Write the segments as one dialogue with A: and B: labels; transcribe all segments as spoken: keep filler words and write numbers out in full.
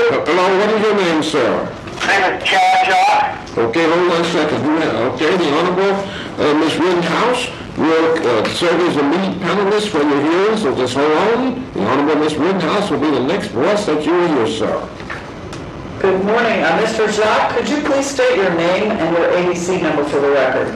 A: Hello, what is your name, sir?
B: My name is Chad Jock.
A: Okay, hold on a second. Okay, the Honorable uh, Miz Rittenhouse will uh, serve as a lead panelist for your hearing, so just hold on. The Honorable Miz Rittenhouse will be the next voice that you will hear, sir.
C: Good morning. Uh, Mister Jacques, could you please state your name and your A B C number for the record?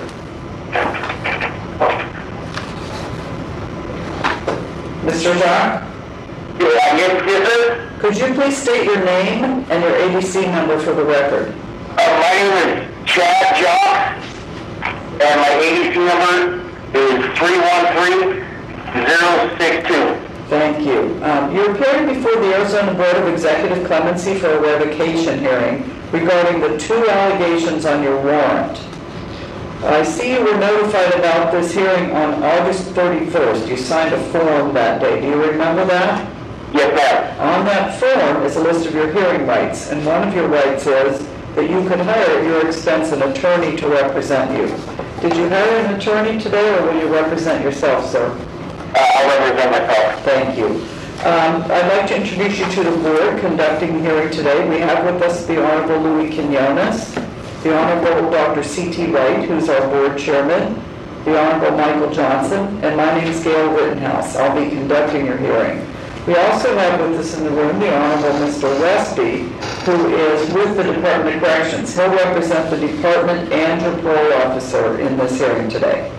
C: Mister Jacques?
B: Yeah, yes, yes, sir.
C: Could you please state your name and your A B C number for the record?
B: Uh, my name is Chad Jock, and my A B C number is three one three zero six two.
C: Thank you. Um, you're appearing before the Arizona Board of Executive Clemency for a revocation hearing regarding the two allegations on your warrant. I see you were notified about this hearing on August thirty-first. You signed a form that day. Do you remember that?
B: Yes, ma'am.
C: On that form is a list of your hearing rights, and one of your rights is that you could hire at your expense an attorney to represent you. Did you hire an attorney today, or will you represent yourself, sir?
B: Uh, I'll represent myself.
C: Thank you. Um, I'd like to introduce you to the board conducting the hearing today. We have with us the Honorable Louis Quinones, the Honorable Doctor C T Wright, who's our board chairman, the Honorable Michael Johnson, and my name is Gail Rittenhouse. I'll be conducting your hearing. We also have with us in the room the Honorable Mister Westby, who is with the Department of Corrections. He'll represent the department and your parole officer in this hearing today.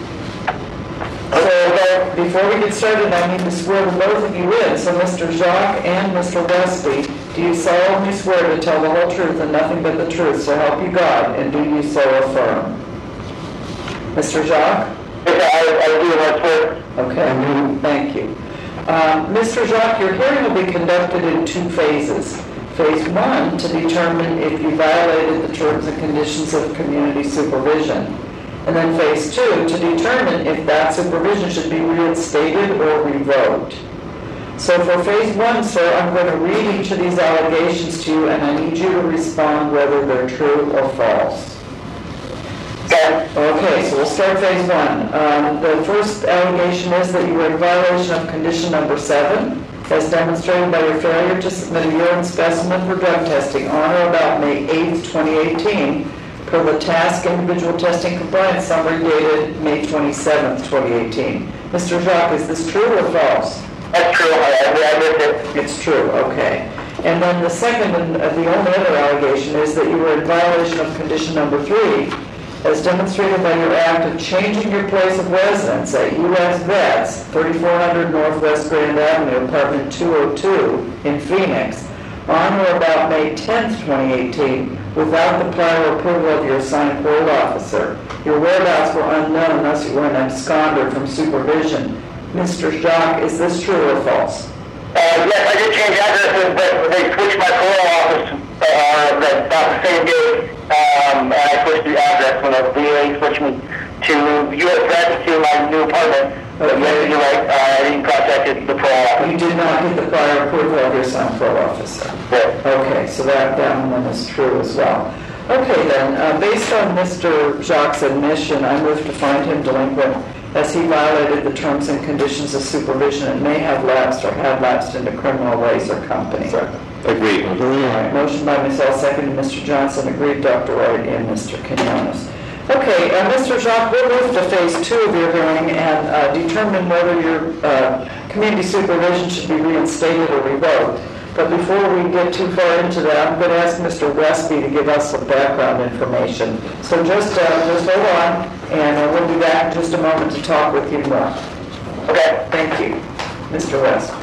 C: So before we get started, I need to swear the both of you in. So Mister Jacques and Mister Westby, do you solemnly swear to tell the whole truth and nothing but the truth, so help you God, and do you so affirm? Mister Jacques?
B: Yes, I, I do, I swear.
C: Okay, thank you. Um, Mister Jacques, your hearing will be conducted in two phases. Phase one, to determine if you violated the terms and conditions of community supervision. And then phase two, to determine if that supervision should be reinstated or revoked. So for phase one, sir, I'm going to read each of these allegations to you, and I need you to respond whether they're true or false.
B: Okay.
C: Okay, so we'll start phase one. Um, the first allegation is that you were in violation of condition number seven, as demonstrated by your failure to submit a urine specimen for drug testing on or about May eighth, twenty eighteen, per the task individual testing compliance summary dated May twenty-seventh, twenty eighteen. Mister Jacques, is this true or false?
B: That's true. I, I missed it.
C: It's true, okay. And then the second and uh, the only other allegation is that you were in violation of condition number three, as demonstrated by your act of changing your place of residence at U S Vets, thirty-four hundred Northwest Grand Avenue, apartment two oh two in Phoenix, on or about May tenth, twenty eighteen, without the prior approval of your assigned parole officer. Your whereabouts were unknown, thus you were an absconder from supervision. Mister Jacques, is this true or false?
B: Uh, yes, I did change addresses, but they switched my parole office uh, that, about the same day, um, and I switched the address when the V A switched me to U S Vets to my new apartment. But yes, you're right, uh, I didn't contact the parole office.
C: You did not get the prior approval of your assigned parole officer.
B: Yes.
C: Okay, so that, that one is true as well. Okay then, uh, based on Mister Jacques' admission, I move to find him delinquent as he violated the terms and conditions of supervision and may have lapsed or have lapsed into criminal ways or company.
A: Agreed.
C: All right, motion by Miz L, second Mister Johnson, agreed Doctor Wright and Mister Quinones. Okay, uh, Mister Jacques, we'll move to phase two of your hearing and uh, determine whether your uh, community supervision should be reinstated or revoked. But before we get too far into that, I'm going to ask Mister Westby to give us some background information. So just, uh, just hold on, and uh, we'll be back in just a moment to talk with you more.
B: Okay.
C: Thank you. Mister Westby.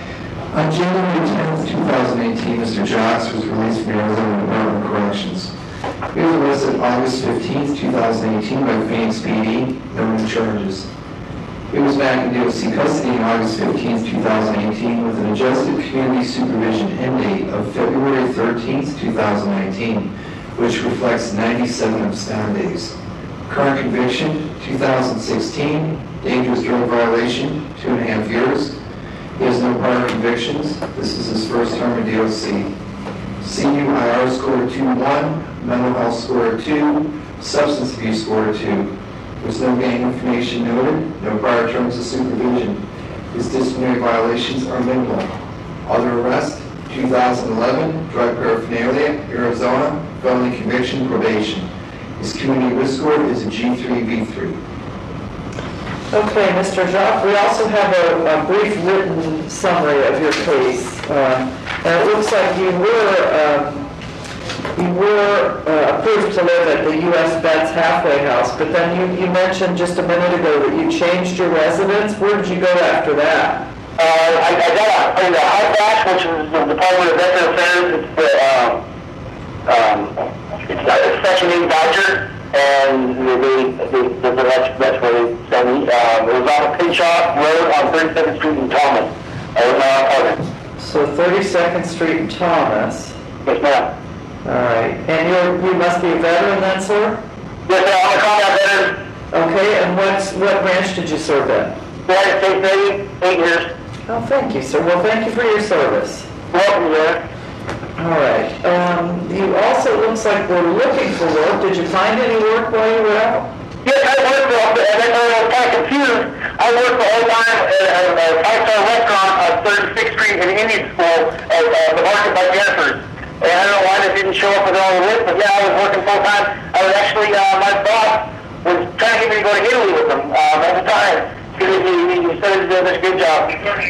D: On January tenth, twenty eighteen, Mister Jacques was released from the Arizona Department of Corrections. He was arrested August fifteenth, twenty eighteen by Phoenix P D, no new charges. He was back in D O C custody on August fifteenth, twenty eighteen with an adjusted community supervision end date of February thirteenth, twenty nineteen, which reflects ninety-seven abscond days. Current conviction, two thousand sixteen, dangerous drug violation, two and a half years. He has no prior convictions. This is his first term in D O C. C U I R score two one, mental health score two, substance abuse score two. There's no gang information noted, no prior terms of supervision. His disciplinary violations are minimal. Other arrest, two thousand eleven, drug paraphernalia, Arizona, felony conviction, probation. His community risk score is a G three V three.
C: Okay, Mister Jacques, we also have a, a brief written summary of your case. Uh, and it looks like you were, um, you were uh, approved to live at the U S Vets Halfway House, but then you, you mentioned just a minute ago that you changed your residence. Where did you go after that?
B: Uh, I, I got a, in the High Bash, which is the Department of Veteran Affairs. It's the, um, um, it's, it's Section eight voucher. And they, they, they, that's, that's where they sent me. Um, it was on Pinchot Road on thirty-second Street in Thomas. I was in our apartment.
C: So thirty-second Street in Thomas.
B: Yes, ma'am.
C: All right. And you're, you must be a veteran then, sir?
B: Yes, ma'am. I'm a combat veteran.
C: Okay, and what's, what branch did you serve in?
B: United States Navy, eight years.
C: Oh, thank you, sir. Well, thank you for your service.
B: Welcome, sir.
C: All right. Um, you also, looks like we're looking for work. Did you find any work while you were out?
B: Yes, I worked for, and then I was kind of confused. I worked the whole time at a, a five-star restaurant on thirty-sixth Street in Indian School at uh, the Market by Jennifer's. And I don't know why that didn't show up with all the list, but yeah, I was working full-time. I was actually, uh, my boss was trying to get me to go to Italy with him um, at the time. He, he, he said he did a good job.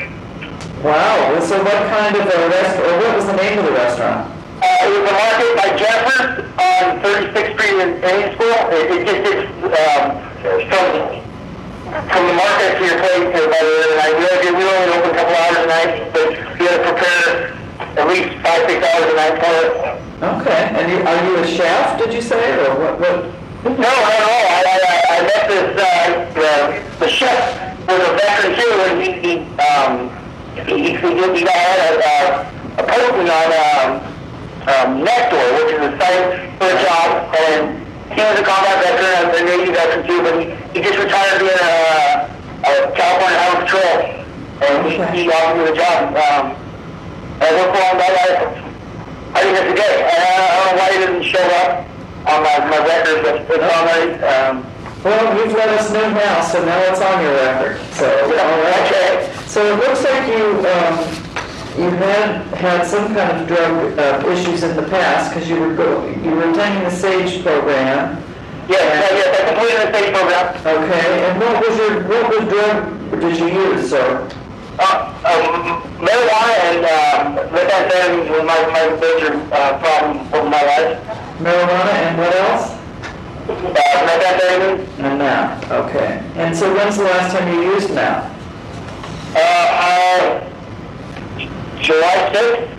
C: Wow. Well, so what kind of a restaurant, or what was the name of the restaurant?
B: Uh, it was the Market by Jennifer's on thirty-sixth Street in Indian School. It, it just is um, from, from the market to your place. Uh, by the and I realized we only open a couple hours a night, but you had to prepare at least five, six hours a night for it.
C: Okay. And you, are you a chef, did you say, or what? what?
B: No, not at all. I, I, I met this, uh, the, the chef was a veteran too, and he, he, um, he, he, he got a, a, a posting on, um, um, Nextdoor, which is a site for a job, and he was a combat veteran, a Navy veteran too, but he, he just retired being a, a California Highway Patrol, and he, he offered me the job. Um, and I worked for him that life. I think that's a day. I, I don't know why he didn't show up on my, my record, but it's on there. Um,
C: Well, you've let us know now, so now it's on your record. So, all right.
B: okay.
C: So it looks like you, um, you had had some kind of drug uh, issues in the past because you were go, you were attending the SAGE program.
B: Yes, uh, yes, I completed the SAGE program.
C: Okay, and what was your what was drug did you use, sir?
B: Uh, um, marijuana and um, methamphetamine was my, my major uh, problem over my life.
C: Marijuana and what else?
B: Uh, methamphetamine.
C: And now, okay. And so when's the last time you used now?
B: Uh, uh, July sixth.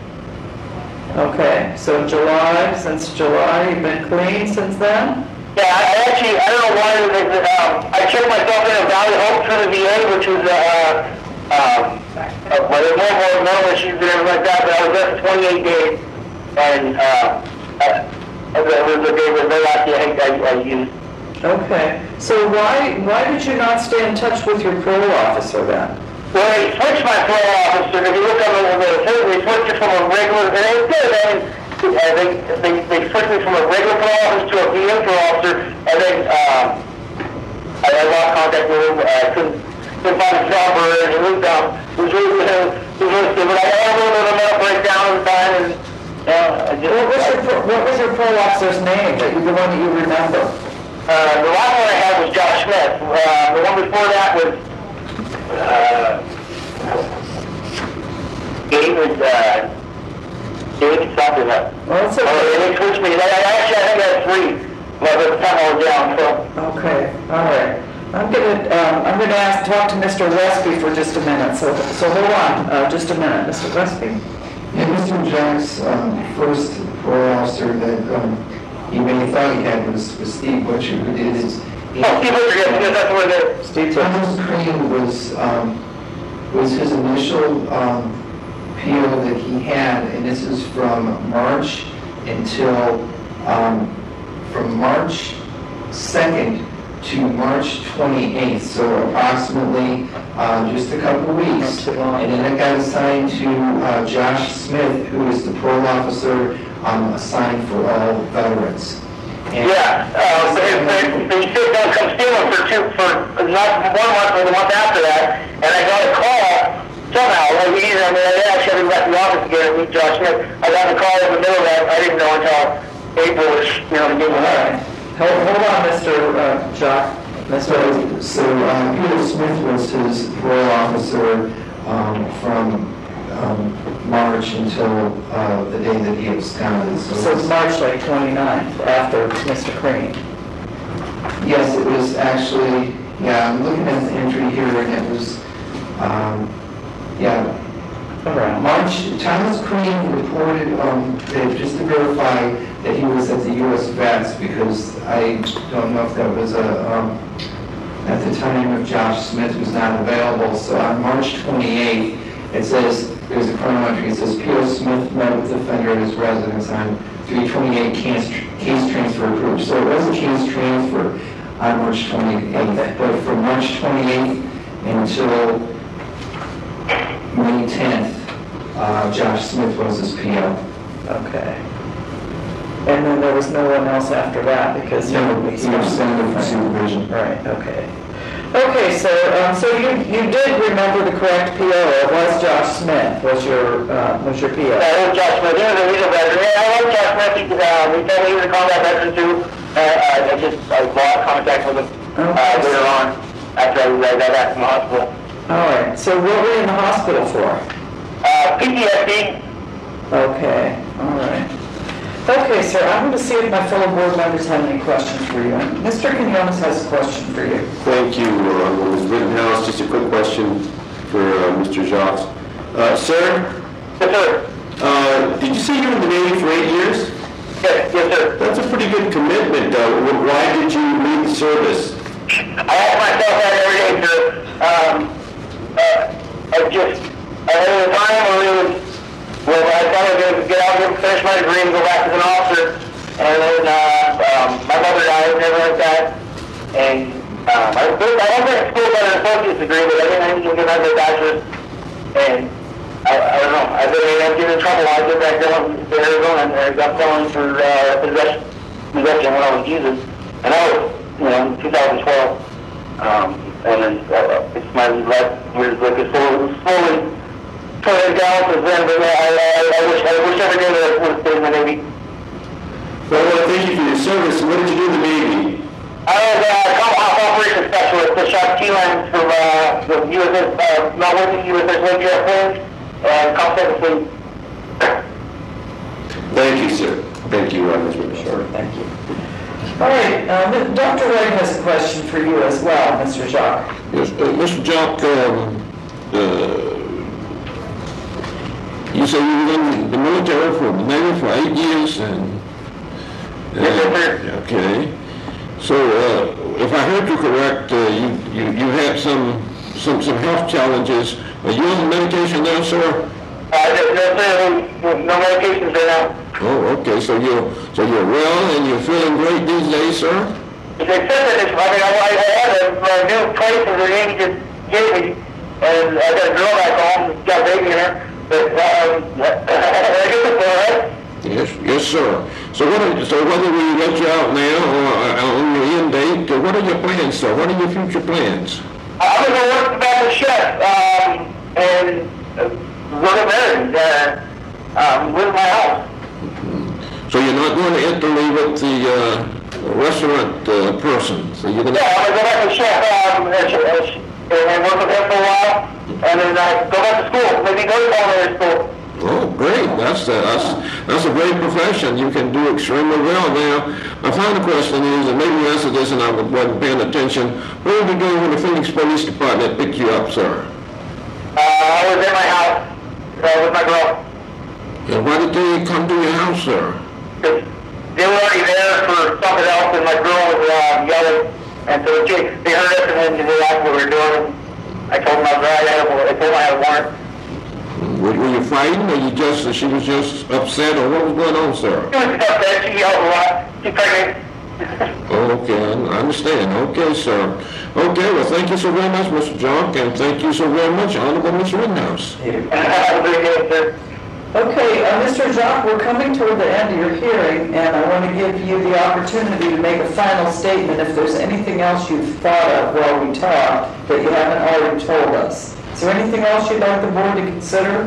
C: Okay, so July, since July, you've been clean since then?
B: Yeah, I, I actually, I don't know why, it was, um, I checked myself in at Valley Hope through the V A, which was, uh, um, uh, well, there's no more mental issues and everything like that, but I was there for twenty-eight days, and, uh, uh, it was a day where no last I, I, I used.
C: Okay, so why why did you not stay in touch with your parole officer then?
B: Well, they switched my parole officer. If you look on the, the thing, they switched it from a regular, and it was good. I mean, uh, they, they, they switched me from a regular parole officer to a V M parole officer, and then um, I, I lost contact with him. I couldn't, couldn't find a job or it was, um, it was really, it was really stupid. I had a little bit of a mental breakdown at the time, and uh, I just...
C: What was your pro- what was your parole officer's name, that you, the one that you remember?
B: Uh, the last one I had was Josh Smith. Uh, the one before that was uh, David, uh, David something. Uh,
C: Well, it's
B: oh,
C: okay.
B: they switched me. I, I actually, I think I had three. But at the time I was down, so.
C: Okay, all right. I'm gonna um, I'm gonna ask talk to Mister Westby for just a minute. So so hold on, uh, just a minute, Mister Westby.
D: Yeah, Mister Jack's um, first parole officer that um, he may have thought he had was, was Steve Butcher, who did his...
B: Oh, Steve Butcher, yes, yes, that's what it is.
C: Steve
D: Thomas Crane was, um, was his initial um, P O that he had, and this is from March until, um, from March second to March twenty-eighth, so approximately uh, just a couple of weeks.
C: Not too long.
D: And then it got assigned to uh, Josh Smith, who is the parole officer um, assigned for all veterans. And
B: Yeah, uh, they, they, they said don't come stealing for two, for not one month or the month after that, and I got a call somehow, like either, I mean, I actually left the office again to meet Josh Smith. I got the call in the middle of that, I didn't know until April was, you know, the game
C: All right. Hold, hold on, Mister Uh, Jacques. Mister
D: So, so uh, Peter Smith was his parole officer um, from um, March until uh, the day that he absconded.
C: So it's March like twenty-ninth, after Mister Crean.
D: Yes, it was actually, yeah, I'm looking at the entry here, and it was, um, yeah,
C: Around.
D: March, Thomas Crean reported, um, that just to verify that he was at the U S Vets, because I don't know if that was a, um, at the time of Josh Smith was not available, so on March twenty-eighth, it says, there's a chrono entry, it says, P O Smith met with the offender at his residence on three twenty-eight, case, case transfer approved. So it was a case transfer on March twenty-eighth, but from March twenty-eighth until May tenth, uh, Josh Smith was his P O.
C: Okay. And then there was no one else after that because he
D: No,
C: would be
D: he was suspended for supervision.
C: Right, okay. Okay, so, um, so you, you did remember the correct P O, it was Josh Smith, was your, uh, was your P O?
B: Yeah, I was Josh Smith. He was a legal veteran. Yeah, I like Josh Smith. He, uh, he told me he was a combat veteran too. Uh, uh, I just I lost contact with him uh,
C: Okay.
B: later on after I I got back from the hospital.
C: All right, so what were you in the hospital for?
B: Uh, P T S D.
C: Okay, all right. Okay, sir, I'm going to see if my fellow board members have any questions for you. And Mister Quinones has a question for you.
E: Thank you, uh, Miz Rittenhouse. Just a quick question for uh, Mister Jacques. Uh, sir,
B: Yes, sir.
E: uh, did you say you were in the Navy for eight years?
B: Yes, yes, sir.
E: That's a pretty good commitment. Uh, wh- why did you leave the service?
B: I ask myself that every day, sir. Um, uh, I just, I had a time where it was, well, I thought I was going to get out and finish my degree and go back as an officer. And then, uh, um, my mother died and everything like that. And, um, I was, I went to school for an associate's degree, but I didn't end up getting my bachelor's. And, I, I don't know, I really ended up getting in trouble. I went back down to Arizona and I got felony for, uh, possession, possession when I was using. And I was, you know, in two thousand twelve. Um, and then, uh, it's my last years, like, it's slowly, slowly turning down since then, but yeah, I, I, I wish, I wish every day that I would have stayed in the Navy.
E: Well, I want to thank you for your service. What did you do in the Navy?
B: I was, uh, com- op operations specialist, I shot T-lines from, uh, the U S S, uh, not working U S S Lake airplanes, and combat fleet.
E: Thank you, sir. Thank you, uh, Miz Rittenhouse.
C: Sure, thank you. All right, um, Doctor White has a question for you as well, Mister Jacques.
A: Yes, uh, Mister Jock, um, uh, you say you were in the military for the Navy for eight years and... uh,
B: Yes, sir.
A: Okay. So, uh, if I heard you correct, uh, you, you, you had some, some, some health challenges. Are you on medication now, sir?
B: Uh, no, no, no, no medications right now.
A: Oh, okay, so you're, so you're well and you're feeling great these days, sir?
B: It's accepted, it's, I mean, I, I had a, a new place that Andy just gave me, and I got a girl back home, got a baby in her, but, um, I guess it's all right.
A: Yes, yes, sir. So what are, so whether we let you out now or uh, on your end date, uh, what are your plans, sir? What are your future plans?
B: I'm gonna go work back as chef, um, and uh, work at Maryland, uh, um, live in my house.
A: So you're not going to Italy with the uh, restaurant uh, person? So you're going
B: Yeah,
A: to...
B: I'm gonna go back as chef, um, and, and, and work with him for a while, and then, uh, go back to school, maybe go to culinary school.
A: Oh, great. That's, uh, that's, that's a great profession. You can do extremely well. Now, my final question is, and maybe you answered this and I wasn't paying attention, what did you do when the Phoenix Police Department picked you up, sir?
B: Uh, I was in my house, uh, with my girl.
A: And why did they come to your house, sir?
B: They were already there for something else, and my girl was uh, yelling, and so they, they heard us, and then they asked what we were doing. I told them I was right, I had a, I told them I had a warrant.
A: Were, were you frightened, or you just, she was just upset, or what was going on, sir?
B: She was upset, she yelled a lot, she pregnant.
A: Okay, I understand. Okay, sir. Okay, well, thank you so very much, Mister Jock, and thank you so very much, Honorable Mister Rittenhouse.
B: Have a good day, sir.
C: Okay, uh, Mister Jacques, we're coming toward the end of your hearing, and I want to give you the opportunity to make a final statement if there's anything else you've thought of while we talked that you haven't already told us. Is there anything else you'd like the board to consider?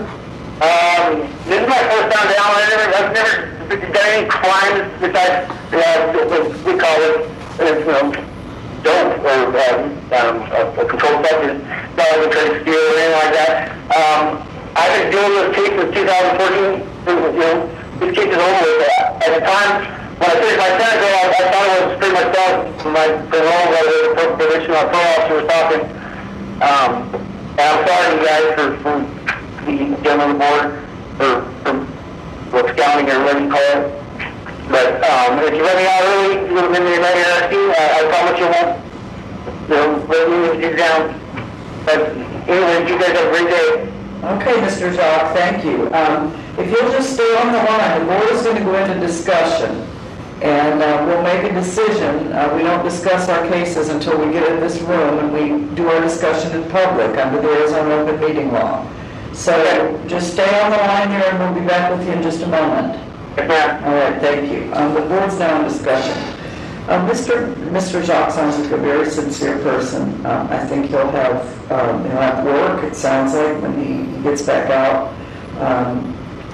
B: Um, this is my first time down. I've never, I've never done any crimes besides, uh, what we call it, uh, you know, dope or um, um, a, a controlled substance. Not like a trade steal or anything like that. Um, I've been dealing with this case since two thousand fourteen. You know, this case is over with. At the time when I finished my sentence, I, I thought it was pretty much done. My parole, the probation, my parole officer was talking. Um, and I'm sorry, you guys, for, for the gentleman on the board, or for what's scouting or whatever you call it. But um, if you let me out early, you would have been let me ask you. I, I promise you won't. You know, let me get down. But anyway, you guys have a great day.
C: Okay, Mister Jacques, thank you. Um, if you'll just stay on the line, the board is going to go into discussion, and uh, we'll make a decision. Uh, we don't discuss our cases until we get in this room and we do our discussion in public under the Arizona Open Meeting Law. So just stay on the line here, and we'll be back with you in just a moment.
B: Yes, ma'am.
C: All right, thank you. Um, the board's now in discussion. Um, Mister Mister Jacques sounds like a very sincere person. Um, I think he'll have um, he'll have work. It sounds like when he, he gets back out, um,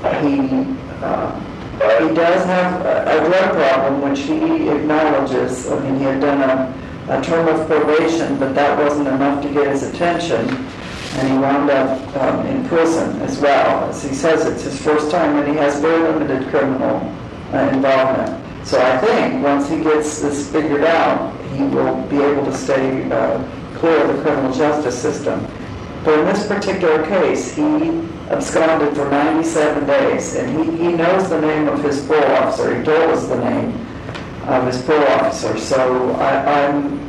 C: he uh, he does have a, a drug problem, which he acknowledges. I mean, he had done a, a term of probation, but that wasn't enough to get his attention, and he wound up um, in prison as well. As he says, it's his first time, and he has very limited criminal uh, involvement. So I think once he gets this figured out, he will be able to stay uh, clear of the criminal justice system. But in this particular case, he absconded for ninety-seven days, and he, he knows the name of his parole officer. He told us the name of his parole officer. So I, I'm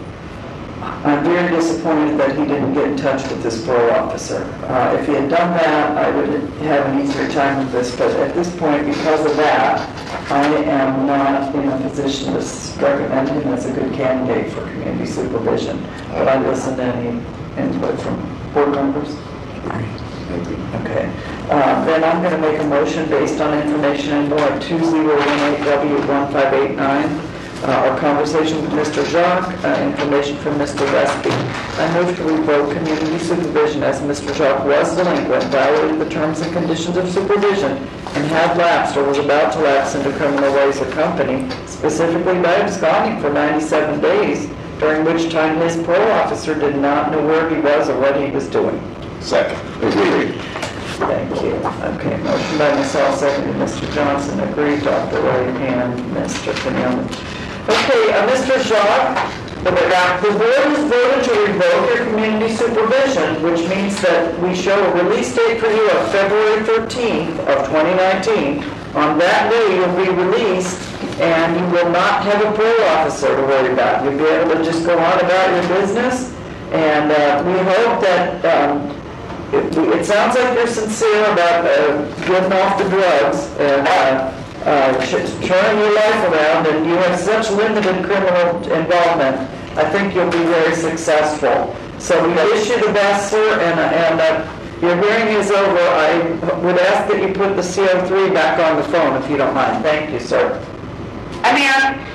C: I'm very disappointed that he didn't get in touch with this parole officer. Uh, if he had done that, I would have an easier time with this. But at this point, because of that, I am not in a position to recommend him as a good candidate for community supervision. But I listen to any input from board members. Okay. Uh, then I'm going to make a motion based on information in Board two zero one eight W one five eight nine. Uh, our conversation with Mister Jacques, uh, information from Mister Westby. I move to revoke community supervision as Mister Jacques was delinquent, violated the terms and conditions of supervision, and had lapsed or was about to lapse into criminal ways of company, specifically by absconding for ninety-seven days, during which time his parole officer did not know where he was or what he was doing.
A: Second. Agreed.
C: Thank you. Okay, motion by myself, seconded Mister Johnson, agreed, Doctor Ray, and Mister Quinones. Okay, uh, Mister Jacques, the, the board has voted to revoke your community supervision, which means that we show a release date for you of February thirteenth of twenty nineteen. On that day, you'll be released, and you will not have a parole officer to worry about. You'll be able to just go on about your business, and uh, we hope that um, it, it sounds like you're sincere about uh, getting off the drugs and uh, Uh, turning your life around, and you have such limited criminal involvement. I think you'll be very successful. So we wish you the best, sir, and, and uh, your hearing is over. I would ask that you put the C O three back on the phone, if you don't mind. Thank you, sir.
B: I mean,